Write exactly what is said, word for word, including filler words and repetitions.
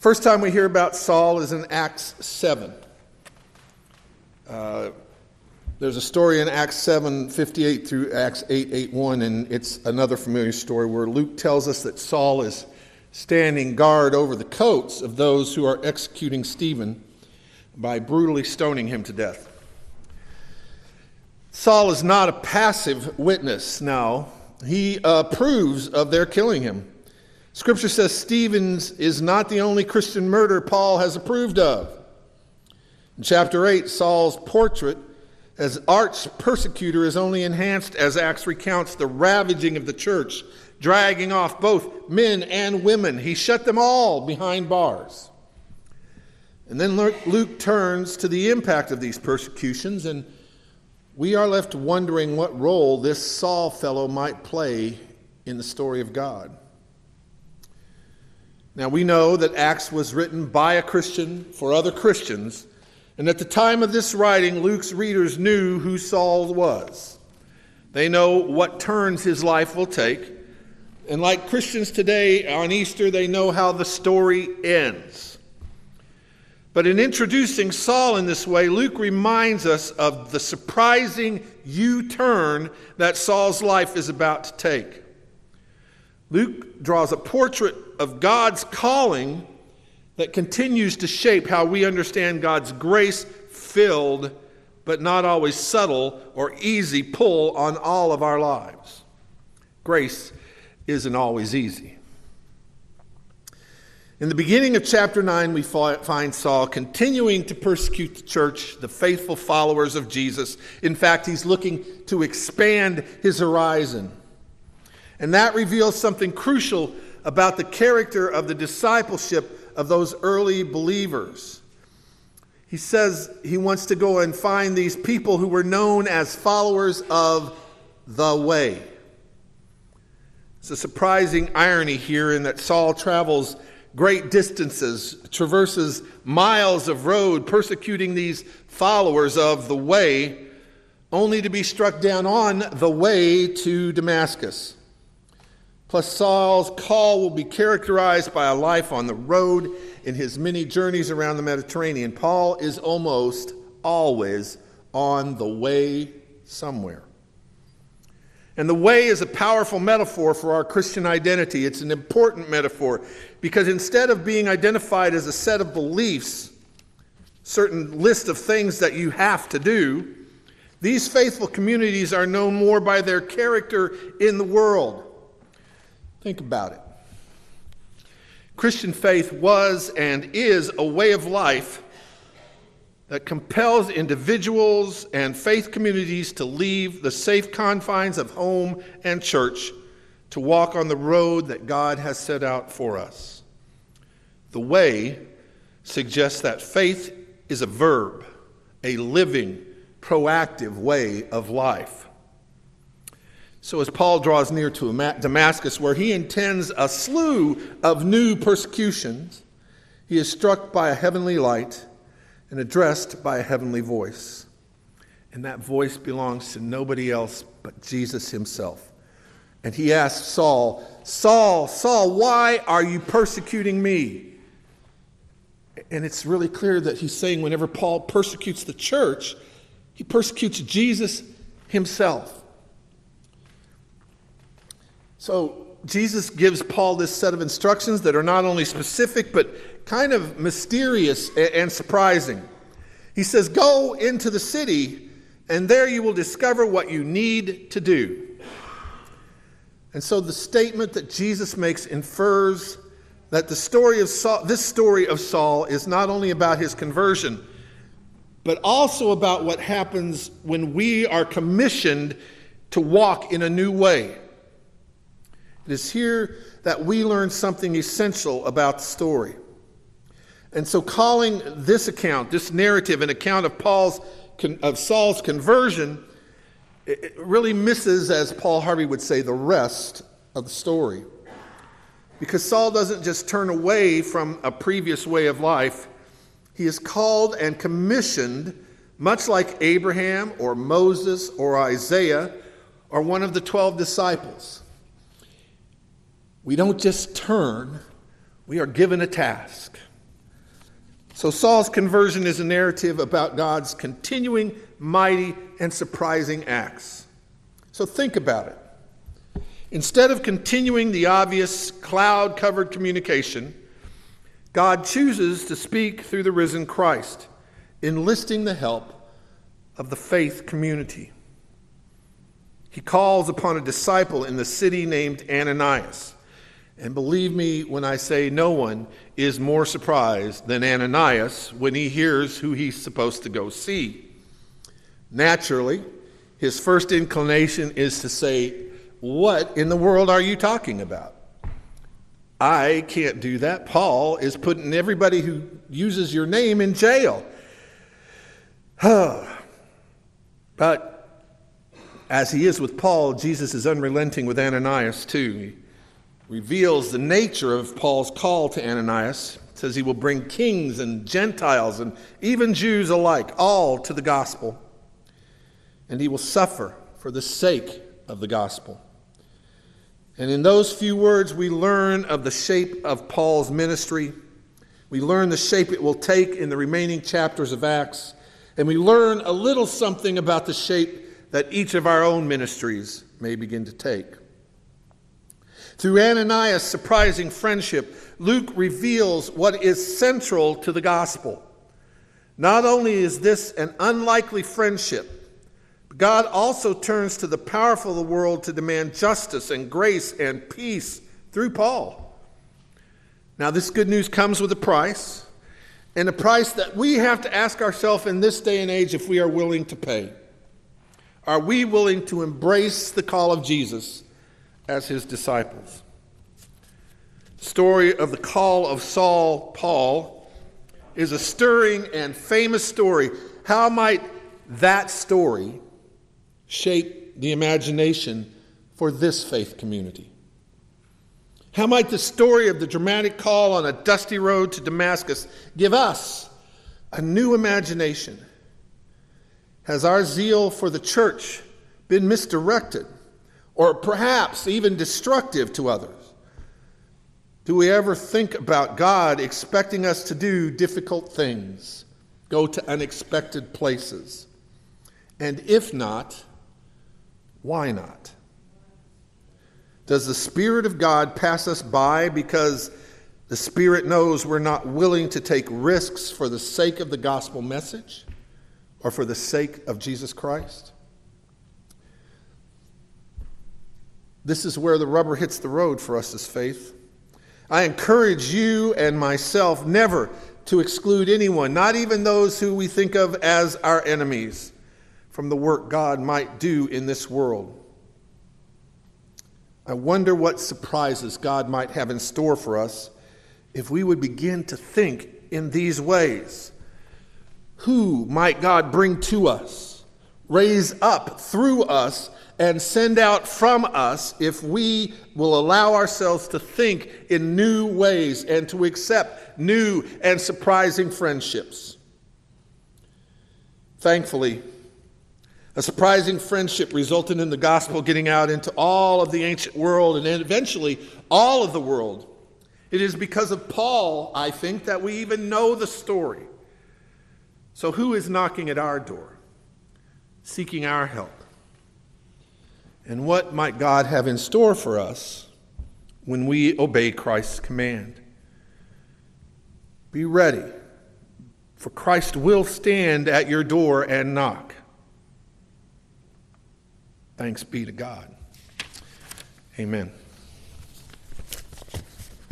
First time we hear about Saul is in Acts seven. Uh, there's a story in Acts seven fifty-eight through Acts eight eighty-one, and it's another familiar story where Luke tells us that Saul is standing guard over the coats of those who are executing Stephen by brutally stoning him to death. Saul is not a passive witness now. He approves of their killing him. Scripture says Stephen's is not the only Christian murder Paul has approved of. In chapter eight, Saul's portrait as arch persecutor is only enhanced as Acts recounts the ravaging of the church, dragging off both men and women. He shut them all behind bars. And then Luke turns to the impact of these persecutions, and we are left wondering what role this Saul fellow might play in the story of God. Now, we know that Acts was written by a Christian for other Christians, and at the time of this writing, Luke's readers knew who Saul was. They know what turns his life will take, and like Christians today on Easter, they know how the story ends. But in introducing Saul in this way, Luke reminds us of the surprising U-turn that Saul's life is about to take. Luke draws a portrait of God's calling that continues to shape how we understand God's grace-filled, but not always subtle or easy pull on all of our lives. Grace isn't always easy. In the beginning of chapter nine, we find Saul continuing to persecute the church, the faithful followers of Jesus. In fact, he's looking to expand his horizon. And that reveals something crucial about the character of the discipleship of those early believers. He says he wants to go and find these people who were known as followers of the way. It's a surprising irony here in that Saul travels great distances, traverses miles of road, persecuting these followers of the way, only to be struck down on the way to Damascus. Plus, Saul's call will be characterized by a life on the road in his many journeys around the Mediterranean. Paul is almost always on the way somewhere. And the way is a powerful metaphor for our Christian identity. It's an important metaphor because instead of being identified as a set of beliefs, certain list of things that you have to do, these faithful communities are known more by their character in the world. Think about it. Christian faith was and is a way of life that compels individuals and faith communities to leave the safe confines of home and church to walk on the road that God has set out for us. The way suggests that faith is a verb, a living, proactive way of life. So as Paul draws near to Damascus, where he intends a slew of new persecutions, he is struck by a heavenly light and addressed by a heavenly voice. And that voice belongs to nobody else but Jesus himself. And he asks Saul, Saul, Saul, why are you persecuting me? And it's really clear that he's saying whenever Paul persecutes the church, he persecutes Jesus himself. So Jesus gives Paul this set of instructions that are not only specific, but kind of mysterious and surprising. He says, go into the city, and there you will discover what you need to do. And so the statement that Jesus makes infers that the story of Saul, this story of Saul is not only about his conversion, but also about what happens when we are commissioned to walk in a new way. It is here that we learn something essential about the story. And so calling this account, this narrative, an account of Paul's of Saul's conversion, it really misses, as Paul Harvey would say, the rest of the story. Because Saul doesn't just turn away from a previous way of life. He is called and commissioned, much like Abraham or Moses or Isaiah or one of the twelve disciples. We don't just turn, we are given a task. So Saul's conversion is a narrative about God's continuing, mighty, and surprising acts. So think about it. Instead of continuing the obvious cloud-covered communication, God chooses to speak through the risen Christ, enlisting the help of the faith community. He calls upon a disciple in the city named Ananias. And believe me when I say no one is more surprised than Ananias when he hears who he's supposed to go see. Naturally, his first inclination is to say, "What in the world are you talking about? I can't do that. Paul is putting everybody who uses your name in jail." But as he is with Paul, Jesus is unrelenting with Ananias too. He reveals the nature of Paul's call to Ananias. It says he will bring kings and Gentiles and even Jews alike, all to the gospel. And he will suffer for the sake of the gospel. And in those few words, we learn of the shape of Paul's ministry. We learn the shape it will take in the remaining chapters of Acts. And we learn a little something about the shape that each of our own ministries may begin to take. Through Ananias' surprising friendship, Luke reveals what is central to the gospel. Not only is this an unlikely friendship, but God also turns to the powerful of the world to demand justice and grace and peace through Paul. Now, this good news comes with a price, and a price that we have to ask ourselves in this day and age if we are willing to pay. Are we willing to embrace the call of Jesus as his disciples? The story of the call of Saul, Paul, is a stirring and famous story. How might that story shape the imagination for this faith community? How might the story of the dramatic call on a dusty road to Damascus give us a new imagination? Has our zeal for the church been misdirected or perhaps even destructive to others? Do we ever think about God expecting us to do difficult things, go to unexpected places? And if not, why not? Does the Spirit of God pass us by because the Spirit knows we're not willing to take risks for the sake of the gospel message or for the sake of Jesus Christ? This is where the rubber hits the road for us as faith. I encourage you and myself never to exclude anyone, not even those who we think of as our enemies, from the work God might do in this world. I wonder what surprises God might have in store for us if we would begin to think in these ways. Who might God bring to us, raise up through us, and send out from us if we will allow ourselves to think in new ways and to accept new and surprising friendships? Thankfully, a surprising friendship resulted in the gospel getting out into all of the ancient world and then eventually all of the world. It is because of Paul, I think, that we even know the story. So who is knocking at our door, seeking our help? And what might God have in store for us when we obey Christ's command? Be ready, for Christ will stand at your door and knock. Thanks be to God. Amen.